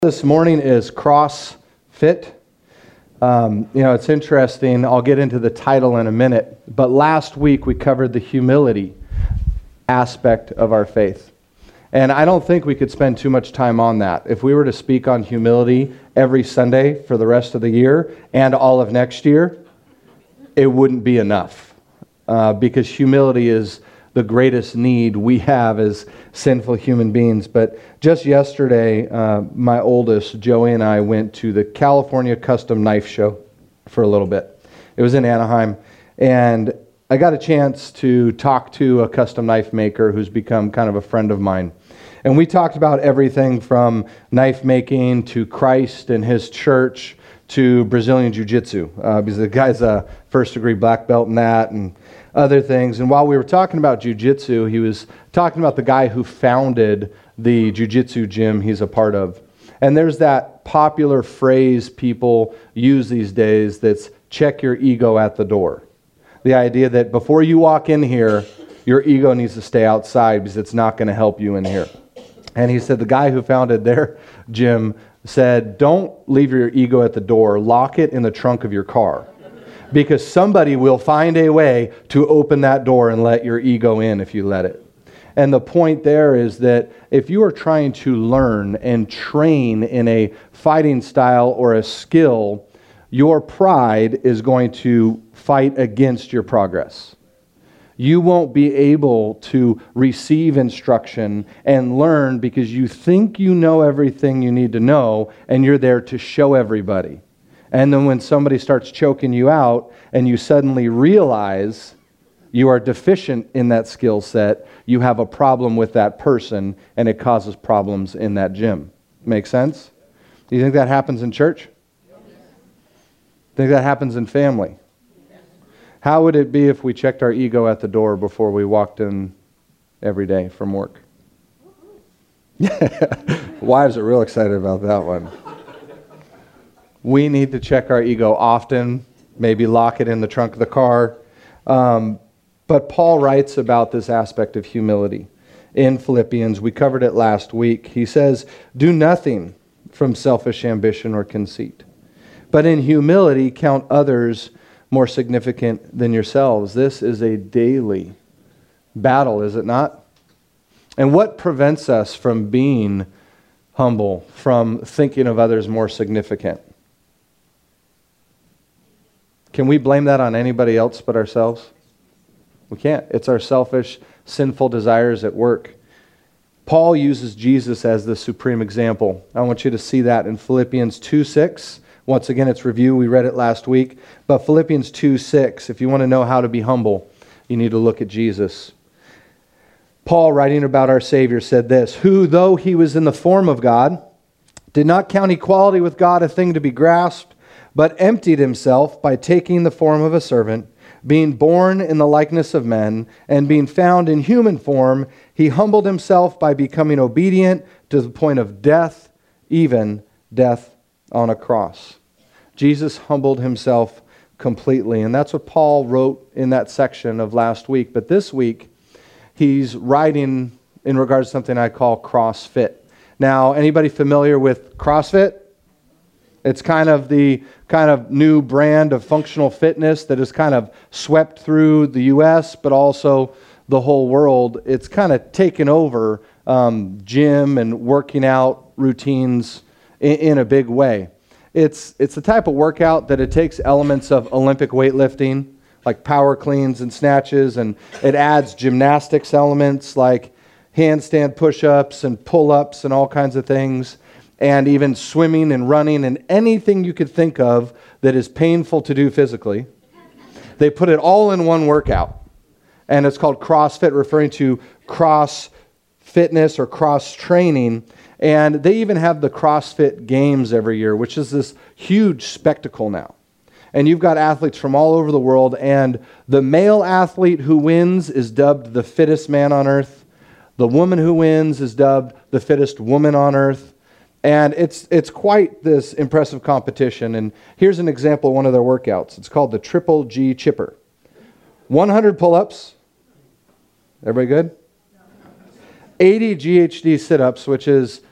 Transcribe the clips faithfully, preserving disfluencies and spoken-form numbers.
This morning is CrossFit. Um, you know, it's interesting. I'll get into the title in a minute. But last week we covered the humility aspect of our faith. And I don't think we could spend too much time on that. If we were to speak on humility every Sunday for the rest of the year and all of next year, it wouldn't be enough. Uh, because humility is the greatest need we have as sinful human beings. But just yesterday, uh, my oldest, Joey, and I went to the California Custom Knife Show for a little bit. It was in Anaheim, and I got a chance to talk to a custom knife maker who's become kind of a friend of mine. And we talked about everything from knife making to Christ and his church to Brazilian Jiu-Jitsu, uh, because the guy's a first-degree black belt in that, and other things. And while we were talking about jiu-jitsu, he was talking about the guy who founded the jiu-jitsu gym he's a part of. And there's that popular phrase people use these days that's check your ego at the door. The idea that before you walk in here, your ego needs to stay outside because it's not going to help you in here. And he said the guy who founded their gym said, don't leave your ego at the door, lock it in the trunk of your car. Because somebody will find a way to open that door and let your ego in if you let it. And the point there is that if you are trying to learn and train in a fighting style or a skill, your pride is going to fight against your progress. You won't be able to receive instruction and learn because you think you know everything you need to know and you're there to show everybody. And then when somebody starts choking you out and you suddenly realize you are deficient in that skill set, you have a problem with that person and it causes problems in that gym. Make sense? Do you think that happens in church? Think that happens in family? How would it be if we checked our ego at the door before we walked in every day from work? Wives are real excited about that one. We need to check our ego often, maybe lock it in the trunk of the car. Um, but Paul writes about this aspect of humility in Philippians. We covered it last week. He says, do nothing from selfish ambition or conceit, but in humility count others more significant than yourselves. This is a daily battle, is it not? And what prevents us from being humble, from thinking of others more significant? Can we blame that on anybody else but ourselves? We can't. It's our selfish, sinful desires at work. Paul uses Jesus as the supreme example. I want you to see that in Philippians two six. Once again, it's review. We read it last week. But Philippians two six, if you want to know how to be humble, you need to look at Jesus. Paul, writing about our Savior, said this, who, though he was in the form of God, did not count equality with God a thing to be grasped, but emptied himself by taking the form of a servant, being born in the likeness of men, and being found in human form, he humbled himself by becoming obedient to the point of death, even death on a cross. Jesus humbled himself completely, and that's what Paul wrote in that section of last week. But this week, he's writing in regards to something I call CrossFit. Now, anybody familiar with CrossFit? It's kind of the kind of new brand of functional fitness that has kind of swept through the U S, but also the whole world. It's kind of taken over um, gym and working out routines in, in a big way. It's it's the type of workout that it takes elements of Olympic weightlifting, like power cleans and snatches, and it adds gymnastics elements like handstand push-ups and pull-ups and all kinds of things, and even swimming and running and anything you could think of that is painful to do physically. They put it all in one workout. And it's called CrossFit, referring to cross fitness or cross training. And they even have the CrossFit Games every year, which is this huge spectacle now. And you've got athletes from all over the world. And the male athlete who wins is dubbed the fittest man on earth. The woman who wins is dubbed the fittest woman on earth. And it's it's quite this impressive competition. And here's an example of one of their workouts. It's called the Triple G Chipper. one hundred pull-ups. Everybody good? eighty G H D sit-ups, which is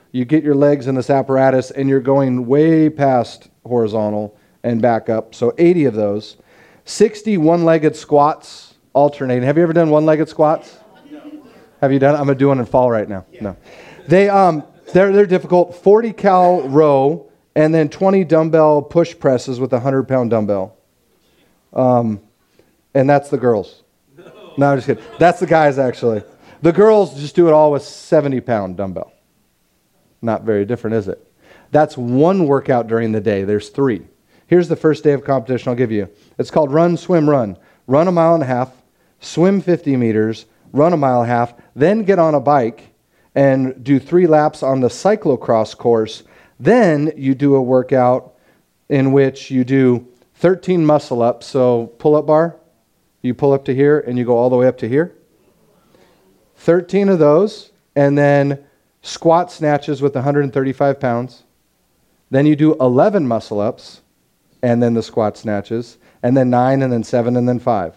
you get your legs in this apparatus and you're going way past horizontal and back up. So eighty of those. sixty one-legged squats alternating. Have you ever done one-legged squats? No. Have you done it? I'm going to do one and fall right now. Yeah. No. They, um, they're, they're difficult. forty cal row and then twenty dumbbell push presses with a one hundred pound dumbbell. Um, and that's the girls. No. no, I'm just kidding. That's the guys, actually. The girls just do it all with seventy pound dumbbell. Not very different, is it? That's one workout during the day. There's three. Here's the first day of competition I'll give you. It's called run, swim, run. Run a mile and a half, swim fifty meters, run a mile and a half, then get on a bike and do three laps on the cyclocross course. Then you do a workout in which you do thirteen muscle ups. So pull-up bar, you pull up to here and you go all the way up to here. thirteen of those, and then squat snatches with one hundred thirty-five pounds. Then you do eleven muscle ups, and then the squat snatches, and then nine, and then seven, and then five.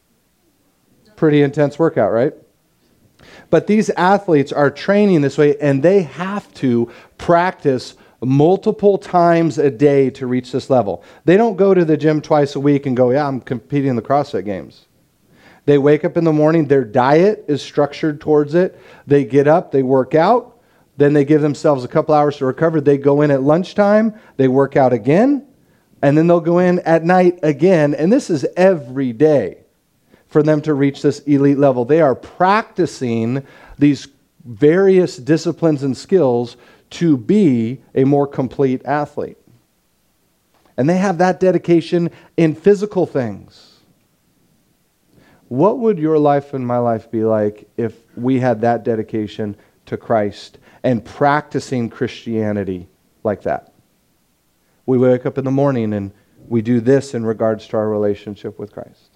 Pretty intense workout, right? But these athletes are training this way, and they have to practice multiple times a day to reach this level. They don't go to the gym twice a week and go, yeah, I'm competing in the CrossFit Games. They wake up in the morning, their diet is structured towards it. They get up, they work out, then they give themselves a couple hours to recover. They go in at lunchtime, they work out again, and then they'll go in at night again. And this is every day for them to reach this elite level. They are practicing these various disciplines and skills to be a more complete athlete. And they have that dedication in physical things. What would your life and my life be like if we had that dedication to Christ and practicing Christianity like that? We wake up in the morning and we do this in regards to our relationship with Christ.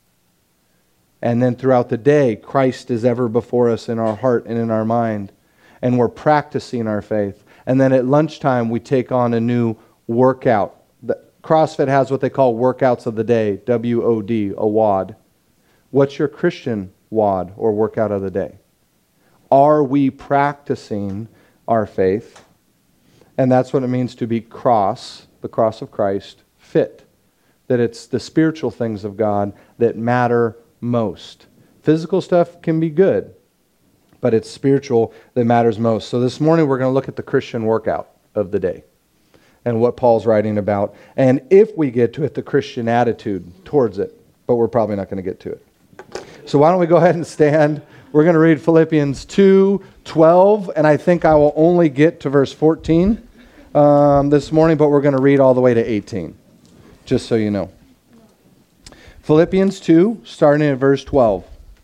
And then throughout the day, Christ is ever before us in our heart and in our mind. And we're practicing our faith. And then at lunchtime, we take on a new workout. The CrossFit has what they call workouts of the day, W O D, a W O D. What's your Christian W O D or workout of the day? Are we practicing our faith? And that's what it means to be cross, the cross of Christ, fit. That it's the spiritual things of God that matter most. Physical stuff can be good, but it's spiritual that matters most. So this morning we're going to look at the Christian workout of the day and what Paul's writing about. And if we get to it, the Christian attitude towards it. But we're probably not going to get to it. So why don't we go ahead and stand. We're going to read Philippians two twelve, and I think I will only get to verse fourteen um, this morning, but we're going to read all the way to eighteen, just so you know. Philippians two, starting at verse twelve.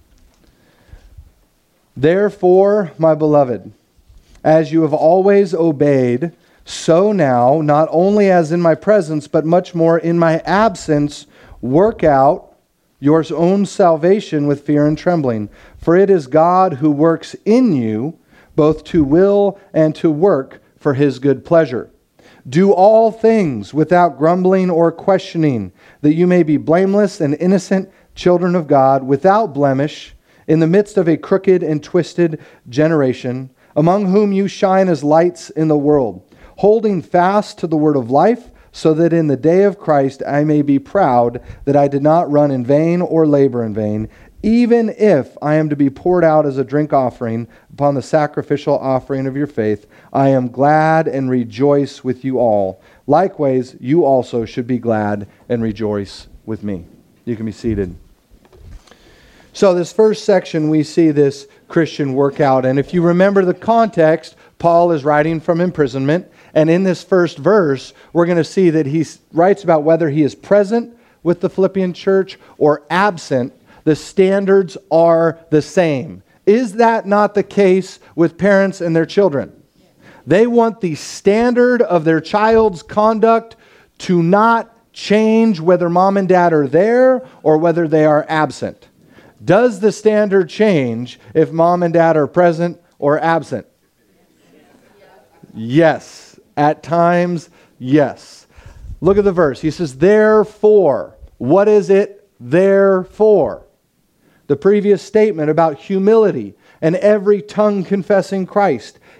Therefore, my beloved, as you have always obeyed, so now, not only as in my presence, but much more in my absence, work out your own salvation with fear and trembling. For it is God who works in you, both to will and to work for His good pleasure. Do all things without grumbling or questioning, that you may be blameless and innocent children of God, without blemish, in the midst of a crooked and twisted generation, among whom you shine as lights in the world, holding fast to the word of life, so that in the day of Christ I may be proud that I did not run in vain or labor in vain, even if I am to be poured out as a drink offering upon the sacrificial offering of your faith. I am glad and rejoice with you all. Likewise, you also should be glad and rejoice with me. You can be seated. So this first section, we see this Christian workout. And if you remember the context, Paul is writing from imprisonment. And in this first verse, we're going to see that he writes about whether he is present with the Philippian church or absent. The standards are the same. Is that not the case with parents and their children? They want the standard of their child's conduct to not change whether mom and dad are there or whether they are absent. Does the standard change if mom and dad are present or absent? Yes. At times, yes. Look at the verse. He says, therefore. What is it therefore? The previous statement about humility and every tongue confessing Christ.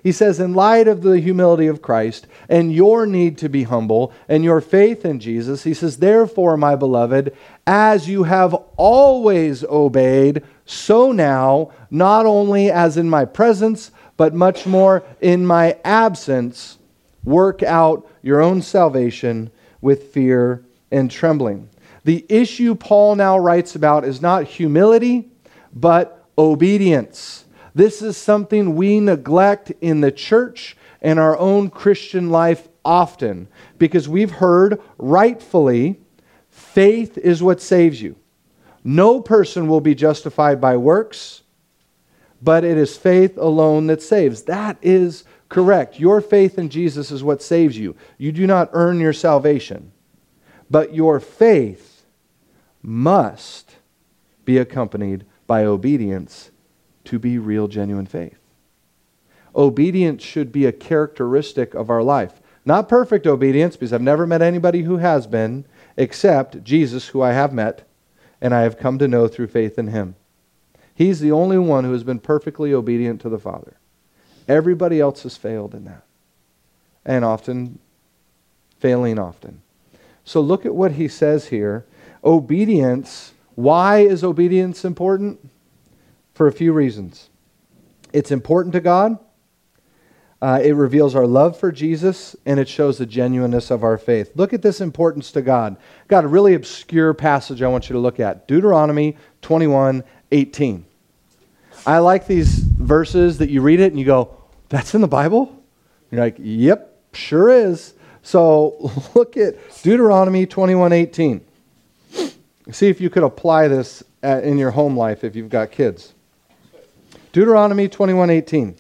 He says, in light of the humility of Christ and your need to be humble and your faith in Jesus, he says, therefore, my beloved, as you have always obeyed, so now, not only as in my presence, but much more in my absence, work out your own salvation with fear and trembling. The issue Paul now writes about is not humility, but obedience. This is something we neglect in the church and our own Christian life often, because we've heard rightfully, faith is what saves you. No person will be justified by works, but it is faith alone that saves. That is correct. Your faith in Jesus is what saves you. You do not earn your salvation, but your faith must be accompanied by obedience to be real, genuine faith. Obedience should be a characteristic of our life. Not perfect obedience, because I've never met anybody who has been, except Jesus, who I have met, and I have come to know through faith in him. He's the only one who has been perfectly obedient to the Father. Everybody else has failed in that. And often, failing often. So look at what he says here. Obedience. Why is obedience important? For a few reasons. It's important to God. Uh, it reveals our love for Jesus, and it shows the genuineness of our faith. Look at this importance to God. Got a really obscure passage I want you to look at. Deuteronomy twenty-one eighteen. I like these verses that you read it and you go, that's in the Bible? You're like, yep, sure is. So look at Deuteronomy twenty-one eighteen. See if you could apply this at, in your home life if you've got kids. Deuteronomy twenty-one eighteen.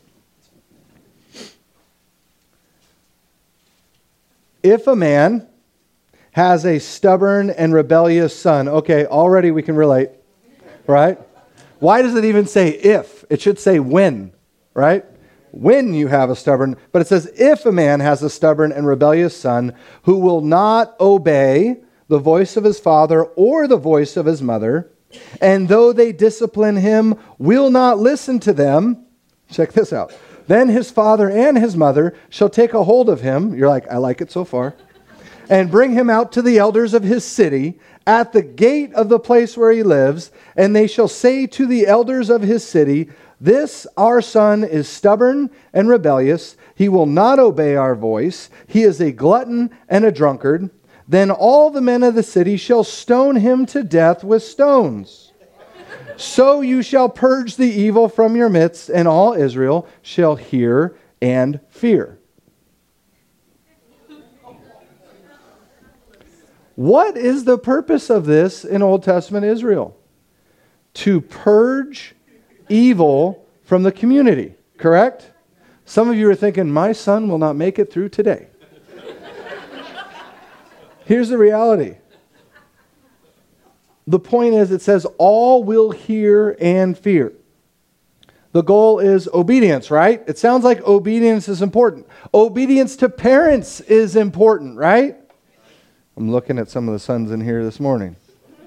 If a man has a stubborn and rebellious son, okay, already we can relate, right? Why does it even say if? It should say when, right? When you have a stubborn, but it says if a man has a stubborn and rebellious son who will not obey the voice of his father or the voice of his mother, and though they discipline him, will not listen to them. Check this out. Then his father and his mother shall take a hold of him. You're like, I like it so far. And bring him out to the elders of his city at the gate of the place where he lives. And they shall say to the elders of his city, this our son is stubborn and rebellious. He will not obey our voice. He is a glutton and a drunkard. Then all the men of the city shall stone him to death with stones. So you shall purge the evil from your midst, and all Israel shall hear and fear. What is the purpose of this in Old Testament Israel? To purge evil from the community, correct? Some of you are thinking, my son will not make it through today. Here's the reality. The point is, it says, all will hear and fear. The goal is obedience, right? It sounds like obedience is important. Obedience to parents is important, right? I'm looking at some of the sons in here this morning.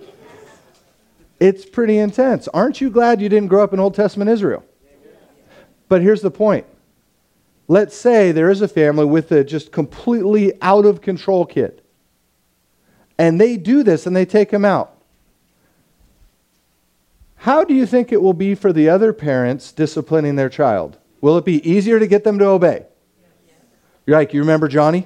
It's pretty intense. Aren't you glad you didn't grow up in Old Testament Israel? But here's the point. Let's say there is a family with a just completely out of control kid. And they do this and they take him out. How do you think it will be for the other parents disciplining their child? Will it be easier to get them to obey? You're like, you remember Johnny?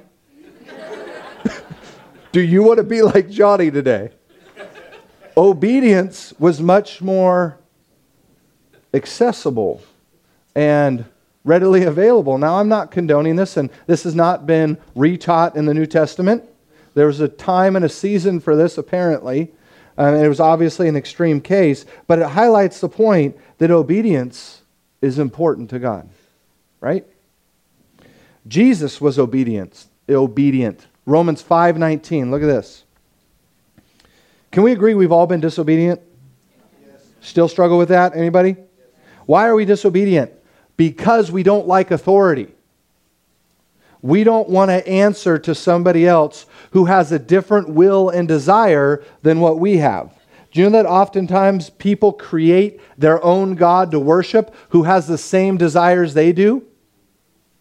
Do you want to be like Johnny today? Obedience was much more accessible and readily available. Now, I'm not condoning this, and this has not been retaught in the New Testament. There was a time and a season for this, apparently. Um, and it was obviously an extreme case, but it highlights the point that obedience is important to God, right? Jesus was obedient. Obedient. Romans five nineteen. Look at this. Can we agree we've all been disobedient? Yes. Still struggle with that? Anybody? Yes. Why are we disobedient? Because we don't like authority. We don't want to answer to somebody else who has a different will and desire than what we have. Do you know that oftentimes people create their own God to worship who has the same desires they do?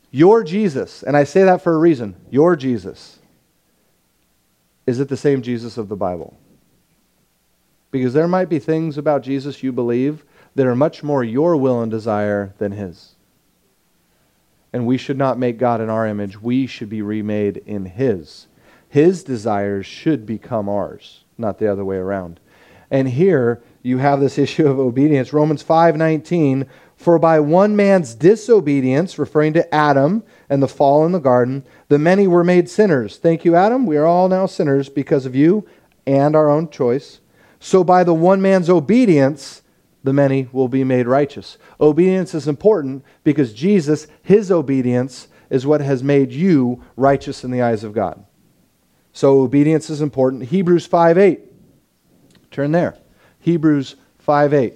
Your Jesus, and I say that for a reason, your Jesus, is it the same Jesus of the Bible? Because there might be things about Jesus you believe that are much more your will and desire than His. And we should not make God in our image. We should be remade in His. His desires should become ours, not the other way around. And here you have this issue of obedience. Romans five nineteen, for by one man's disobedience, referring to Adam and the fall in the garden, the many were made sinners. Thank you, Adam. We are all now sinners because of you and our own choice. So by the one man's obedience, the many will be made righteous. Obedience is important because Jesus, His obedience, is what has made you righteous in the eyes of God. So obedience is important. Hebrews five eight. Turn there. Hebrews five eight.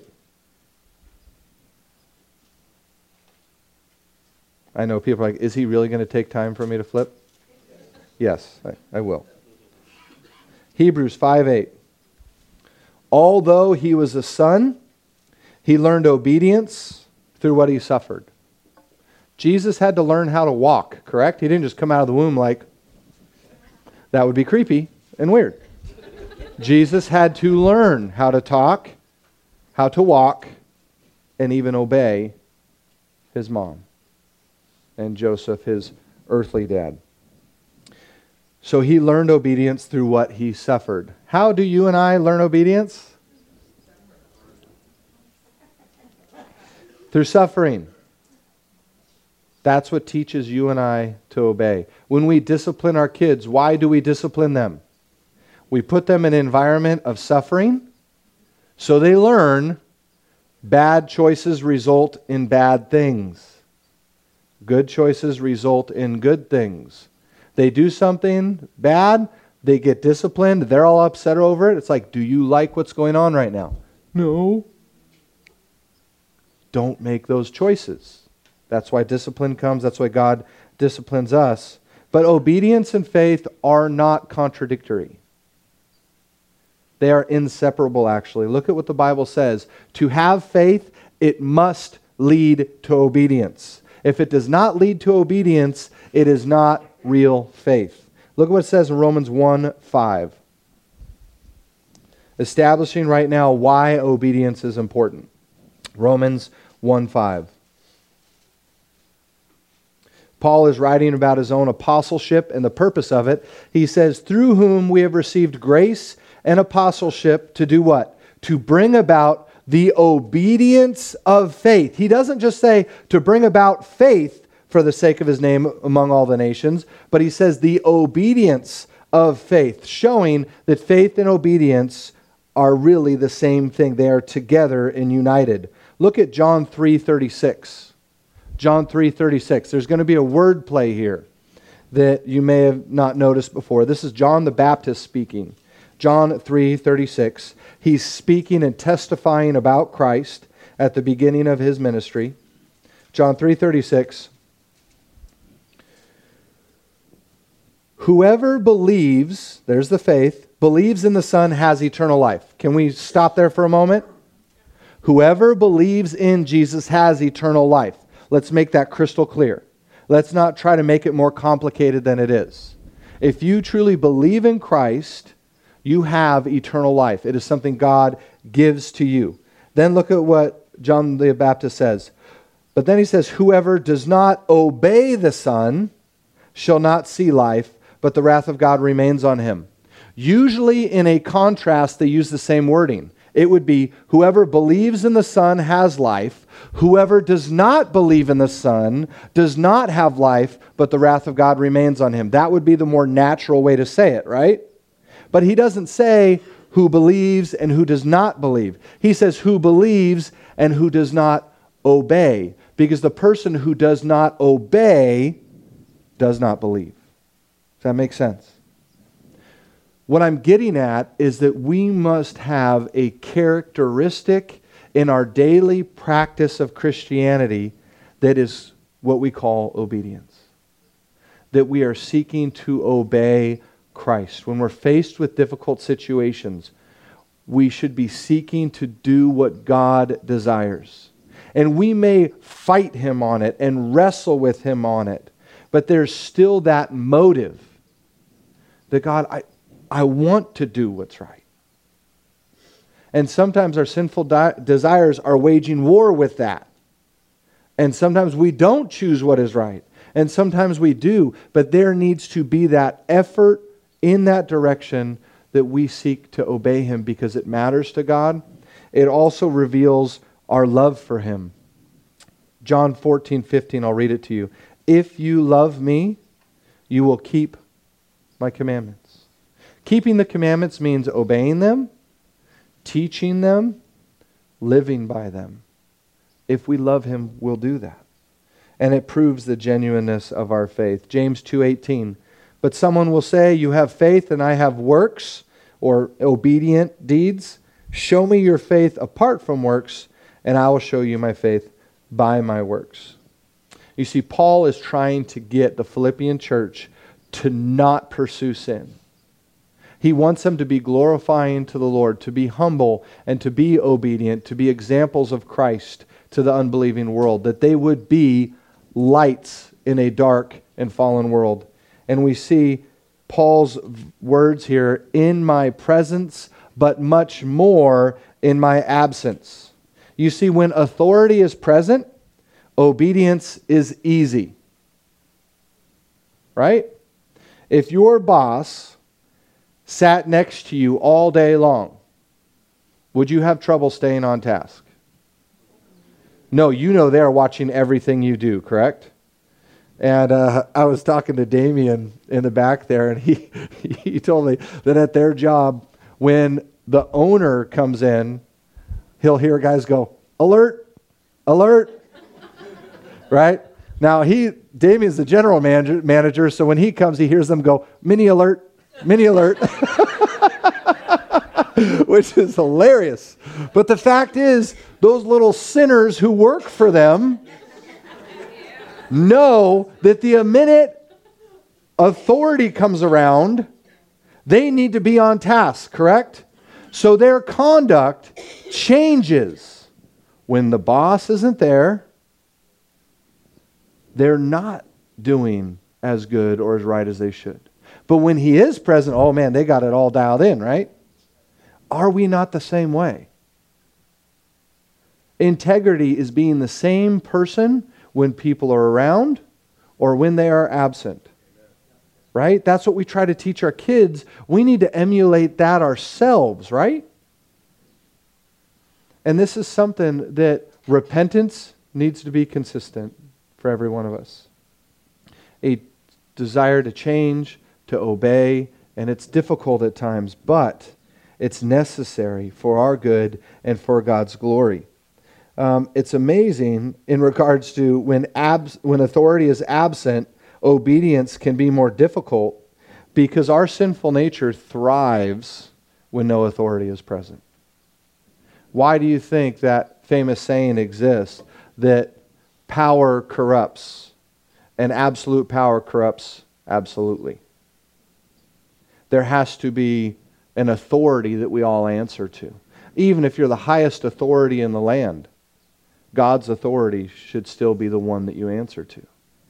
I know people are like, is he really going to take time for me to flip? Yes, I, I will. Hebrews five eight. Although he was a son, he learned obedience through what he suffered. Jesus had to learn how to walk, correct? He didn't just come out of the womb like, that would be creepy and weird. Jesus had to learn how to talk, how to walk, and even obey his mom and Joseph, his earthly dad. So he learned obedience through what he suffered. How do you and I learn obedience? Through suffering. That's what teaches you and I to obey. When we discipline our kids, why do we discipline them? We put them in an environment of suffering so they learn bad choices result in bad things. Good choices result in good things. They do something bad, they get disciplined, they're all upset over it. It's like, do you like what's going on right now? No. Don't make those choices. That's why discipline comes. That's why God disciplines us. But obedience and faith are not contradictory. They are inseparable, actually. Look at what the Bible says. To have faith, it must lead to obedience. If it does not lead to obedience, it is not real faith. Look at what it says in Romans one five. Establishing right now why obedience is important. Romans one five. Paul is writing about his own apostleship and the purpose of it. He says, through whom we have received grace and apostleship to do what? To bring about the obedience of faith. He doesn't just say to bring about faith for the sake of his name among all the nations, but he says the obedience of faith, showing that faith and obedience are really the same thing. They are together and united. Look at John three thirty-six. John three thirty-six. There's going to be a word play here that you may have not noticed before. This is John the Baptist speaking. John three thirty-six. He's speaking and testifying about Christ at the beginning of his ministry. John three thirty-six. Whoever believes, there's the faith, believes in the Son has eternal life. Can we stop there for a moment? Whoever believes in Jesus has eternal life. Let's make that crystal clear. Let's not try to make it more complicated than it is. If you truly believe in Christ, you have eternal life. It is something God gives to you. Then look at what John the Baptist says. But then he says, whoever does not obey the Son shall not see life, but the wrath of God remains on him. Usually in a contrast, they use the same wording. It would be, whoever believes in the Son has life. Whoever does not believe in the Son does not have life, but the wrath of God remains on him. That would be the more natural way to say it, right? But he doesn't say who believes and who does not believe. He says who believes and who does not obey. Because the person who does not obey does not believe. Does that make sense? What I'm getting at is that we must have a characteristic in our daily practice of Christianity that is what we call obedience. That we are seeking to obey Christ. When we're faced with difficult situations, we should be seeking to do what God desires. And we may fight Him on it and wrestle with Him on it. But there's still that motive that God, I, I want to do what's right. And sometimes our sinful di- desires are waging war with that. And sometimes we don't choose what is right. And sometimes we do. But there needs to be that effort in that direction that we seek to obey Him because it matters to God. It also reveals our love for Him. John fourteen fifteen, I'll read it to you. If you love me, you will keep my commandments. Keeping the commandments means obeying them, teaching them, living by them. If we love Him, we'll do that. And it proves the genuineness of our faith. James two eighteen. But someone will say, you have faith and I have works, or obedient deeds. Show me your faith apart from works, and I will show you my faith by my works. You see, Paul is trying to get the Philippian church to not pursue sin. He wants them to be glorifying to the Lord, to be humble and to be obedient, to be examples of Christ to the unbelieving world, that they would be lights in a dark and fallen world. And we see Paul's words here, in my presence, but much more in my absence. You see, when authority is present, obedience is easy. Right? If your boss sat next to you all day long, would you have trouble staying on task? No, you know they're watching everything you do, correct? And uh, I was talking to Damien in the back there, and he, he told me that at their job, when the owner comes in, he'll hear guys go, alert, alert, right? Now, he Damien's the general manager, manager, so when he comes, he hears them go, mini alert, mini alert, which is hilarious. But the fact is, those little sinners who work for them know that the minute authority comes around, they need to be on task, correct? So their conduct changes. When the boss isn't there, they're not doing as good or as right as they should. But when He is present, oh man, they got it all dialed in, right? Are we not the same way? Integrity is being the same person when people are around or when they are absent. Right? That's what we try to teach our kids. We need to emulate that ourselves, right? And this is something that repentance needs to be consistent for every one of us. A desire to change, to obey, and it's difficult at times, but it's necessary for our good and for God's glory. Um, it's amazing in regards to when abs- when authority is absent, obedience can be more difficult because our sinful nature thrives when no authority is present. Why do you think that famous saying exists that power corrupts and absolute power corrupts absolutely? There has to be an authority that we all answer to. Even if you're the highest authority in the land, God's authority should still be the one that you answer to.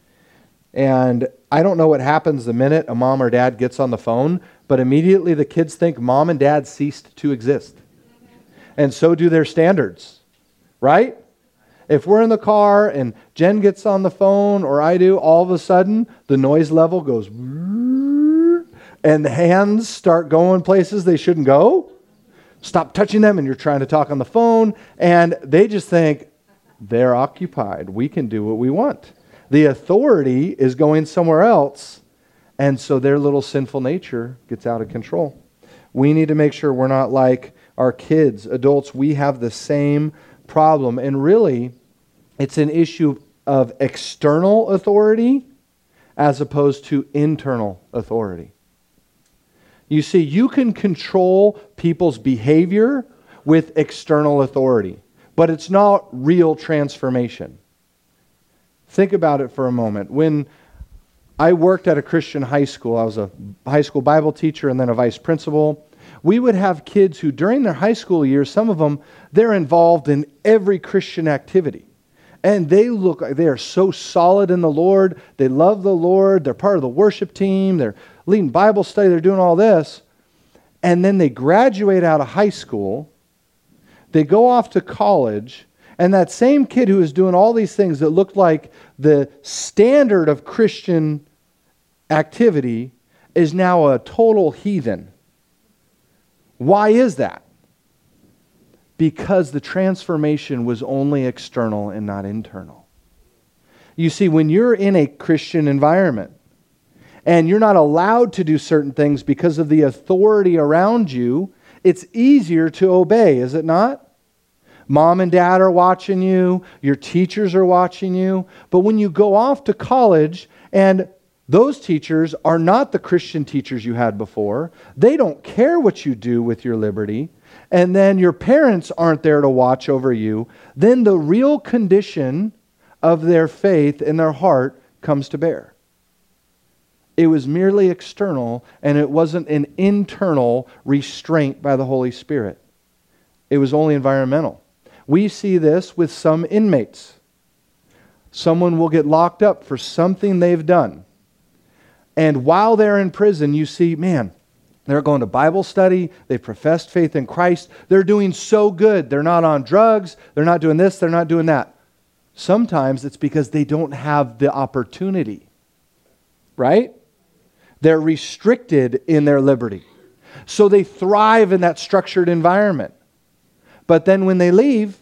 And I don't know what happens the minute a mom or dad gets on the phone, but immediately the kids think mom and dad ceased to exist. And so do their standards, right? If we're in the car and Jen gets on the phone or I do, all of a sudden the noise level goes and the hands start going places they shouldn't go. Stop touching them and you're trying to talk on the phone and they just think they're occupied. We can do what we want. The authority is going somewhere else, and so their little sinful nature gets out of control. We need to make sure we're not like our kids. Adults, we have the same problem, and really, it's an issue of external authority as opposed to internal authority. You see, you can control people's behavior with external authority, but it's not real transformation. Think about it for a moment. When I worked at a Christian high school, I was a high school Bible teacher and then a vice principal. We would have kids who during their high school years, some of them, they're involved in every Christian activity. And they look like they are so solid in the Lord. They love the Lord. They're part of the worship team. They're leading Bible study. They're doing all this. And then they graduate out of high school. They go off to college. And that same kid who is doing all these things that looked like the standard of Christian activity is now a total heathen. Why is that? Because the transformation was only external and not internal. You see, when you're in a Christian environment and you're not allowed to do certain things because of the authority around you, it's easier to obey, is it not? Mom and dad are watching you, your teachers are watching you, but when you go off to college and those teachers are not the Christian teachers you had before, they don't care what you do with your liberty, and then your parents aren't there to watch over you, then the real condition of their faith in their heart comes to bear. It was merely external, and it wasn't an internal restraint by the Holy Spirit. It was only environmental. We see this with some inmates. Someone will get locked up for something they've done. And while they're in prison, you see, man, they're going to Bible study. They've professed faith in Christ. They're doing so good. They're not on drugs. They're not doing this. They're not doing that. Sometimes it's because they don't have the opportunity. Right? They're restricted in their liberty. So they thrive in that structured environment. But then when they leave,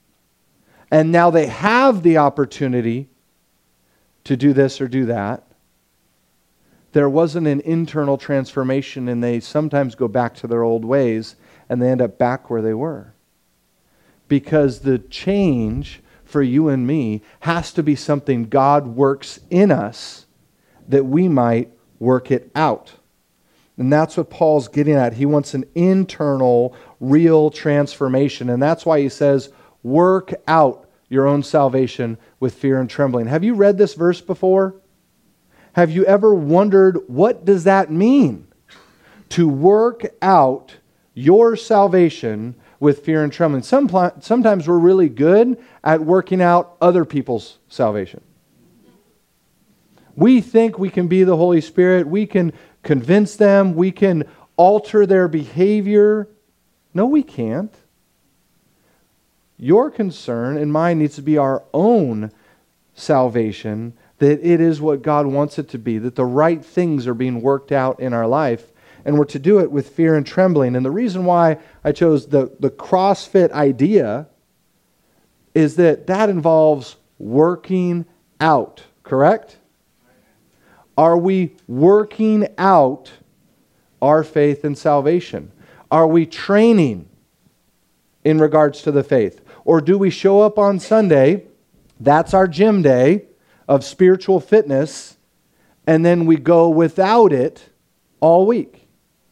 and now they have the opportunity to do this or do that, there wasn't an internal transformation, and they sometimes go back to their old ways, and they end up back where they were. Because the change for you and me has to be something God works in us that we might work it out. And that's what Paul's getting at. He wants an internal, real transformation. And that's why he says, work out your own salvation with fear and trembling. Have you read this verse before? Have you ever wondered, what does that mean? To work out your salvation with fear and trembling. Some, sometimes we're really good at working out other people's salvation. We think we can be the Holy Spirit. We can convince them. We can alter their behavior. No, we can't. Your concern and mine needs to be our own salvation, that it is what God wants it to be, that the right things are being worked out in our life, and we're to do it with fear and trembling. And the reason why I chose the, the CrossFit idea is that that involves working out, correct? Are we working out our faith and salvation? Are we training in regards to the faith? Or do we show up on Sunday, that's our gym day of spiritual fitness, and then we go without it all week?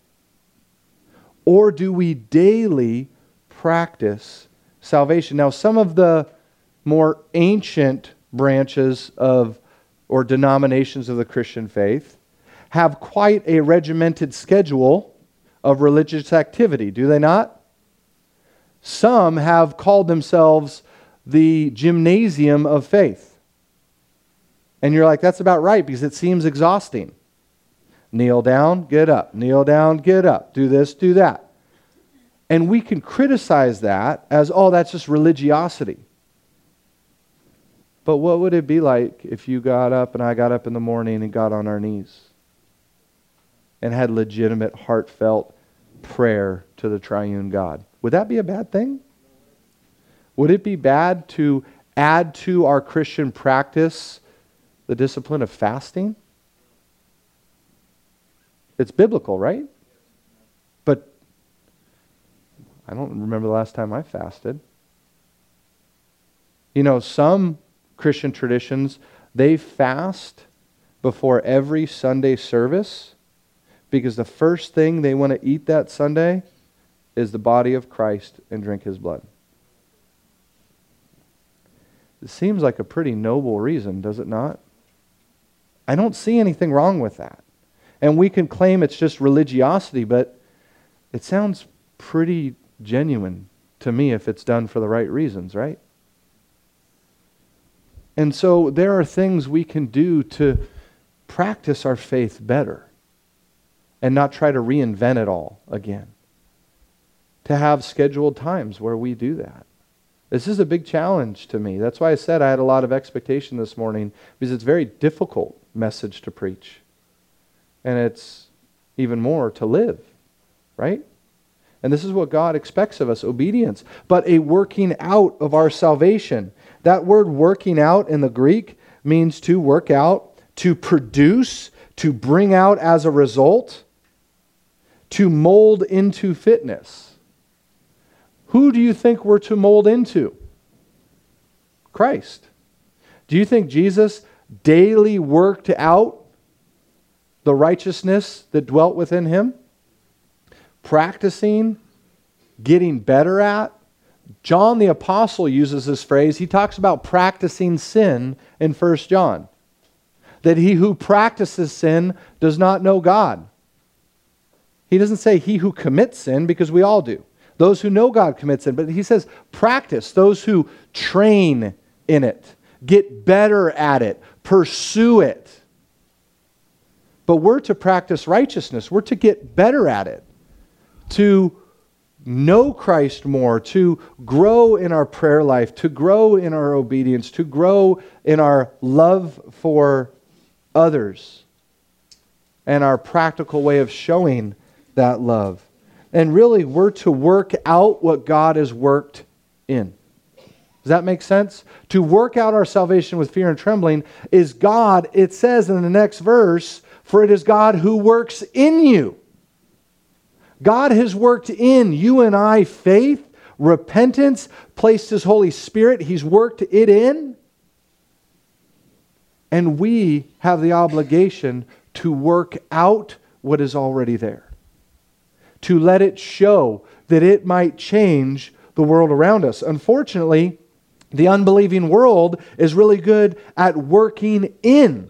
Or do we daily practice salvation? Now, some of the more ancient branches of or denominations of the Christian faith have quite a regimented schedule of religious activity, do they not? Some have called themselves the gymnasium of faith. And you're like, that's about right, because it seems exhausting. Kneel down, get up. Kneel down, get up. Do this, do that. And we can criticize that as, oh, that's just religiosity. But what would it be like if you got up and I got up in the morning and got on our knees and had legitimate, heartfelt prayer to the triune God? Would that be a bad thing? Would it be bad to add to our Christian practice the discipline of fasting? It's biblical, right? But I don't remember the last time I fasted. You know, some Christian traditions, they fast before every Sunday service because the first thing they want to eat that Sunday is the body of Christ and drink His blood. It seems like a pretty noble reason, does it not? I don't see anything wrong with that. And we can claim it's just religiosity, but it sounds pretty genuine to me if it's done for the right reasons, right? And so there are things we can do to practice our faith better and not try to reinvent it all again. To have scheduled times where we do that. This is a big challenge to me. That's why I said I had a lot of expectation this morning, because it's a very difficult message to preach. And it's even more to live, right? And this is what God expects of us, obedience, but a working out of our salvation. That word working out in the Greek means to work out, to produce, to bring out as a result, to mold into fitness. Who do you think we're to mold into? Christ. Do you think Jesus daily worked out the righteousness that dwelt within him? Practicing, getting better at? John the Apostle uses this phrase. He talks about practicing sin in First John. That he who practices sin does not know God. He doesn't say he who commits sin, because we all do. Those who know God commit sin. But he says practice. Those who train in it. Get better at it. Pursue it. But we're to practice righteousness. We're to get better at it. To know Christ more. To grow in our prayer life. To grow in our obedience. To grow in our love for others. And our practical way of showing that love. And really, we're to work out what God has worked in. Does that make sense? To work out our salvation with fear and trembling is God, it says in the next verse, for it is God who works in you. God has worked in you and I faith, repentance, placed His Holy Spirit. He's worked it in. And we have the obligation to work out what is already there. To let it show that it might change the world around us. Unfortunately, the unbelieving world is really good at working in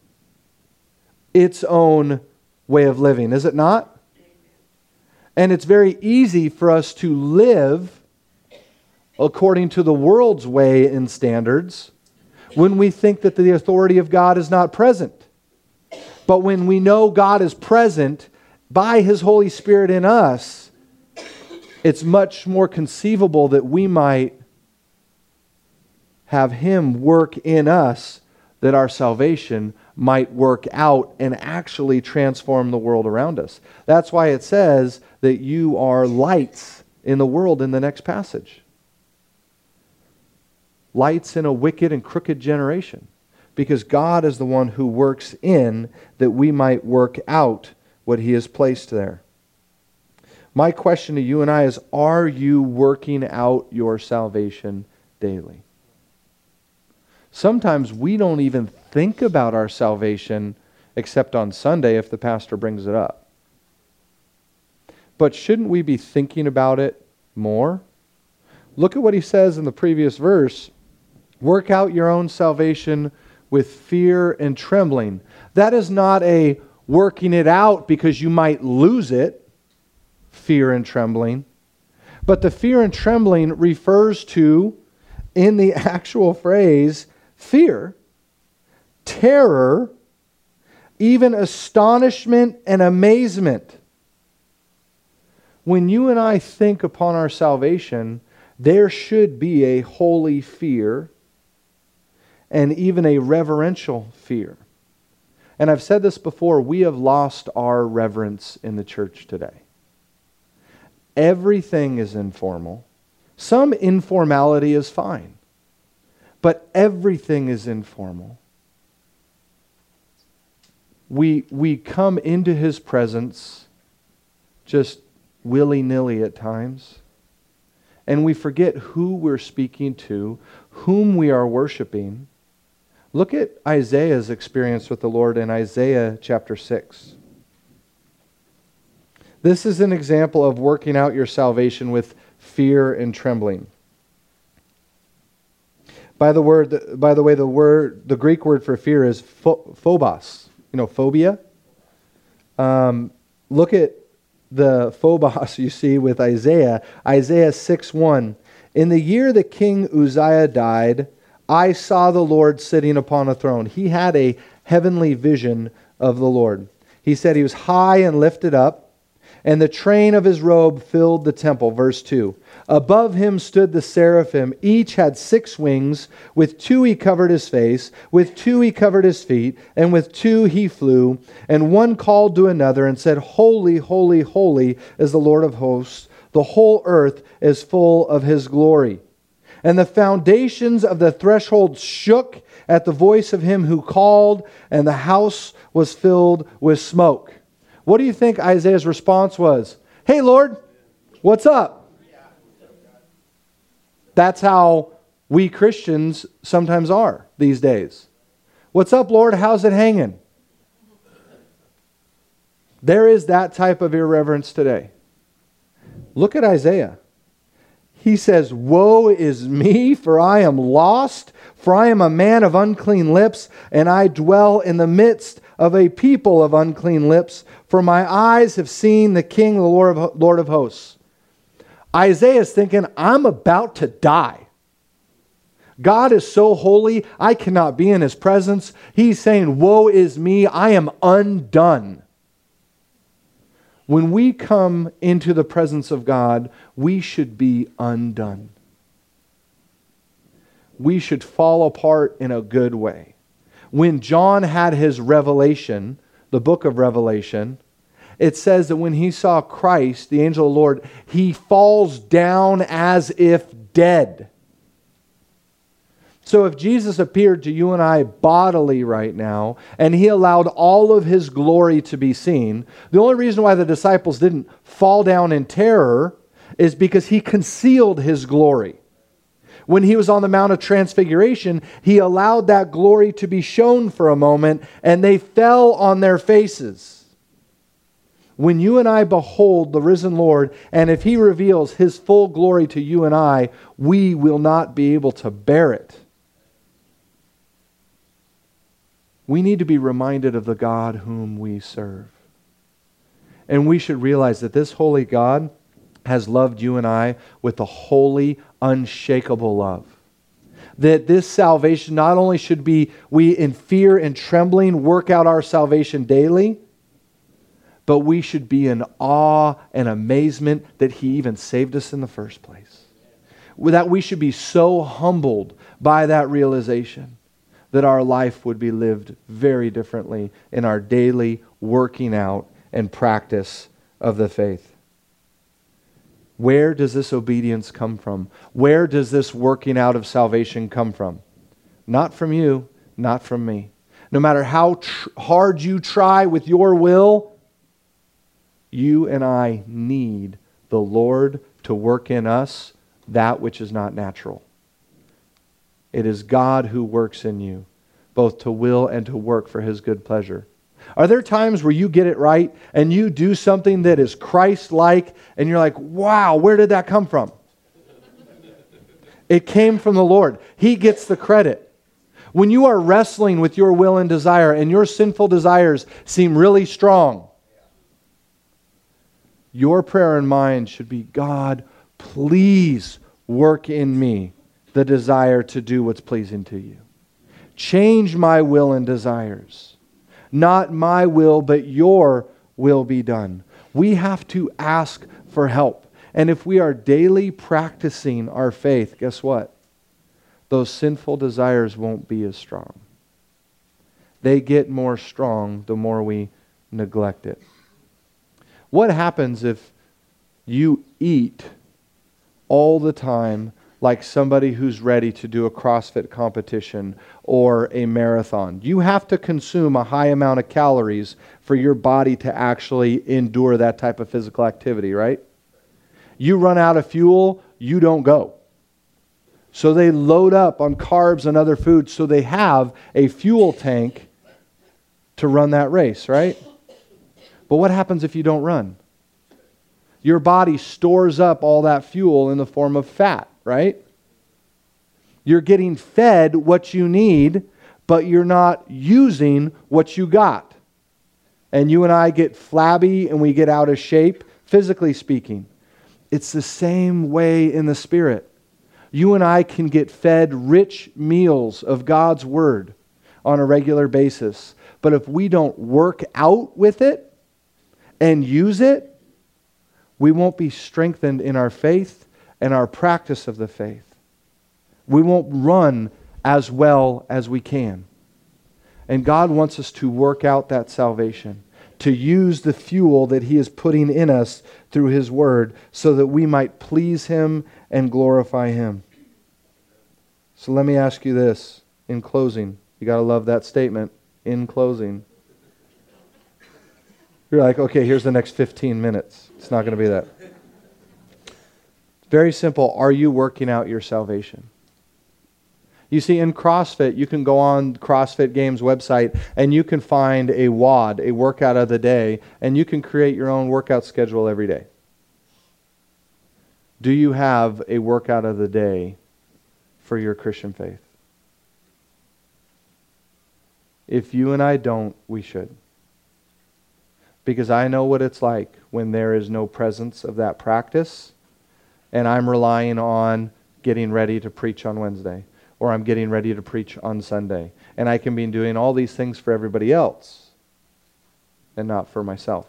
its own way of living, is it not? And it's very easy for us to live according to the world's way and standards when we think that the authority of God is not present. But when we know God is present by His Holy Spirit in us, it's much more conceivable that we might have Him work in us, that our salvation might work out and actually transform the world around us. That's why it says that you are lights in the world in the next passage. Lights in a wicked and crooked generation. Because God is the one who works in that we might work out what He has placed there. My question to you and I is, are you working out your salvation daily? Sometimes we don't even think about our salvation except on Sunday if the pastor brings it up. But shouldn't we be thinking about it more? Look at what he says in the previous verse. Work out your own salvation with fear and trembling. That is not a working it out because you might lose it, fear and trembling. But the fear and trembling refers to, in the actual phrase, fear, terror, even astonishment and amazement. When you and I think upon our salvation, there should be a holy fear and even a reverential fear. And I've said this before, we have lost our reverence in the church today. Everything is informal. Some informality is fine. But everything is informal. We, we come into His presence just willy-nilly at times. And we forget who we're speaking to, whom we are worshiping. Look at Isaiah's experience with the Lord in Isaiah chapter six. This is an example of working out your salvation with fear and trembling. By the word, by the way, the word, the Greek word for fear is pho- phobos. You know, phobia. Um, look at the phobos you see with Isaiah. Isaiah six one. In the year that King Uzziah died, I saw the Lord sitting upon a throne. He had a heavenly vision of the Lord. He said he was high and lifted up, and the train of his robe filled the temple. Verse two. Above him stood the seraphim. Each had six wings. With two he covered his face, with two he covered his feet, and with two he flew. And one called to another and said, Holy, holy, holy is the Lord of hosts. The whole earth is full of his glory. And the foundations of the threshold shook at the voice of him who called, and the house was filled with smoke. What do you think Isaiah's response was? Hey, Lord, what's up? That's how we Christians sometimes are these days. What's up, Lord? How's it hanging? There is that type of irreverence today. Look at Isaiah. He says, Woe is me, for I am lost, for I am a man of unclean lips, and I dwell in the midst of a people of unclean lips, for my eyes have seen the King, the Lord of, Lord of hosts. Isaiah is thinking, I'm about to die. God is so holy, I cannot be in his presence. He's saying, woe is me, I am undone. When we come into the presence of God, we should be undone. We should fall apart in a good way. When John had his revelation, the book of Revelation, it says that when he saw Christ, the angel of the Lord, he falls down as if dead. So if Jesus appeared to you and I bodily right now, and he allowed all of his glory to be seen, the only reason why the disciples didn't fall down in terror is because he concealed his glory. When he was on the Mount of Transfiguration, he allowed that glory to be shown for a moment, and they fell on their faces. When you and I behold the risen Lord, and if he reveals his full glory to you and I, we will not be able to bear it. We need to be reminded of the God whom we serve. And we should realize that this holy God has loved you and I with a holy, unshakable love. That this salvation not only should be, we in fear and trembling work out our salvation daily, but we should be in awe and amazement that he even saved us in the first place. That we should be so humbled by that realization that our life would be lived very differently in our daily working out and practice of the faith. Where does this obedience come from? Where does this working out of salvation come from? Not from you, not from me. No matter how tr- hard you try with your will, you and I need the Lord to work in us that which is not natural. It is God who works in you, both to will and to work for his good pleasure. Are there times where you get it right and you do something that is Christ-like and you're like, wow, where did that come from? It came from the Lord. He gets the credit. When you are wrestling with your will and desire and your sinful desires seem really strong, your prayer and mind should be, God, please work in me the desire to do what's pleasing to you. Change my will and desires. Not my will, but your will be done. We have to ask for help. And if we are daily practicing our faith, guess what? Those sinful desires won't be as strong. They get more strong the more we neglect it. What happens if you eat all the time like somebody who's ready to do a CrossFit competition or a marathon? You have to consume a high amount of calories for your body to actually endure that type of physical activity, right? You run out of fuel, you don't go. So they load up on carbs and other foods so they have a fuel tank to run that race, right? But what happens if you don't run? Your body stores up all that fuel in the form of fat, right? You're getting fed what you need, but you're not using what you got. And you and I get flabby and we get out of shape, physically speaking. It's the same way in the Spirit. You and I can get fed rich meals of God's Word on a regular basis. But if we don't work out with it and use it, we won't be strengthened in our faith and our practice of the faith. We won't run as well as we can. And God wants us to work out that salvation, to use the fuel that He is putting in us through His Word so that we might please Him and glorify Him. So let me ask you this in closing. You got to love that statement, in closing. You're like, okay, here's the next fifteen minutes. It's not going to be that. Very simple. Are you working out your salvation? You see, in CrossFit, you can go on CrossFit Games website and you can find a W O D, a workout of the day, and you can create your own workout schedule every day. Do you have a workout of the day for your Christian faith? If you and I don't, we should. Because I know what it's like when there is no presence of that practice, and I'm relying on getting ready to preach on Wednesday, or I'm getting ready to preach on Sunday. And I can be doing all these things for everybody else and not for myself.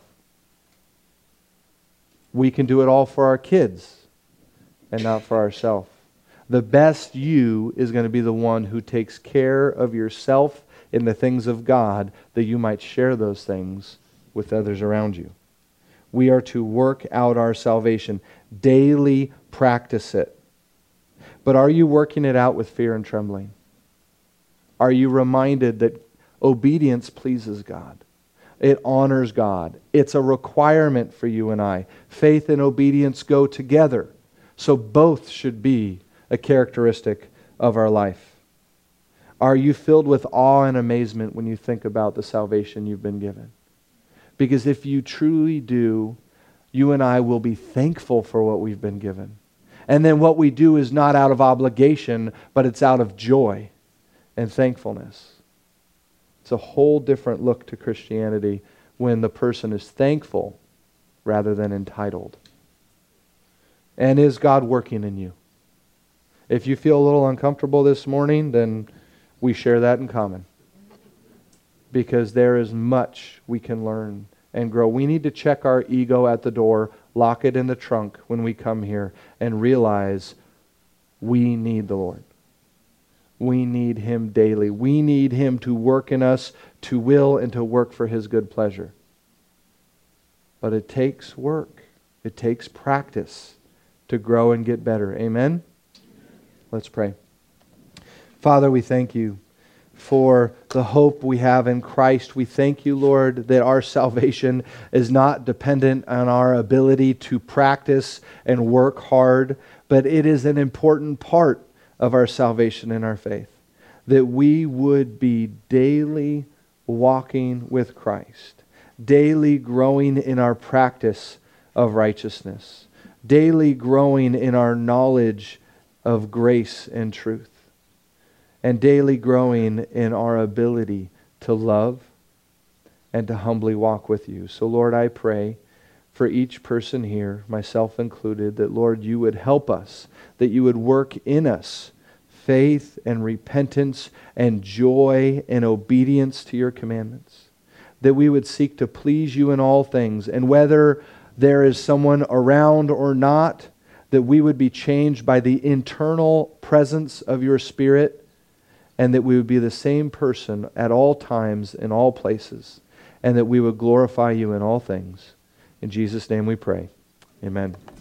We can do it all for our kids and not for ourselves. The best you is going to be the one who takes care of yourself in the things of God, that you might share those things with others around you. We are to work out our salvation. Daily practice it. But are you working it out with fear and trembling? Are you reminded that obedience pleases God? It honors God. It's a requirement for you and I. Faith and obedience go together. So both should be a characteristic of our life. Are you filled with awe and amazement when you think about the salvation you've been given? Because if you truly do, you and I will be thankful for what we've been given. And then what we do is not out of obligation, but it's out of joy and thankfulness. It's a whole different look to Christianity when the person is thankful rather than entitled. And is God working in you? If you feel a little uncomfortable this morning, then we share that in common. Because there is much we can learn and grow. We need to check our ego at the door, lock it in the trunk when we come here, and realize we need the Lord. We need Him daily. We need Him to work in us, to will and to work for His good pleasure. But it takes work. It takes practice to grow and get better. Amen? Let's pray. Father, we thank You for the hope we have in Christ. We thank You, Lord, that our salvation is not dependent on our ability to practice and work hard, but it is an important part of our salvation and our faith, that we would be daily walking with Christ, daily growing in our practice of righteousness, daily growing in our knowledge of grace and truth, and daily growing in our ability to love and to humbly walk with You. So Lord, I pray for each person here, myself included, that Lord, You would help us, that You would work in us faith and repentance and joy and obedience to Your commandments, that we would seek to please You in all things, and whether there is someone around or not, that we would be changed by the internal presence of Your Spirit, and that we would be the same person at all times, in all places, and that we would glorify You in all things. In Jesus' name we pray. Amen.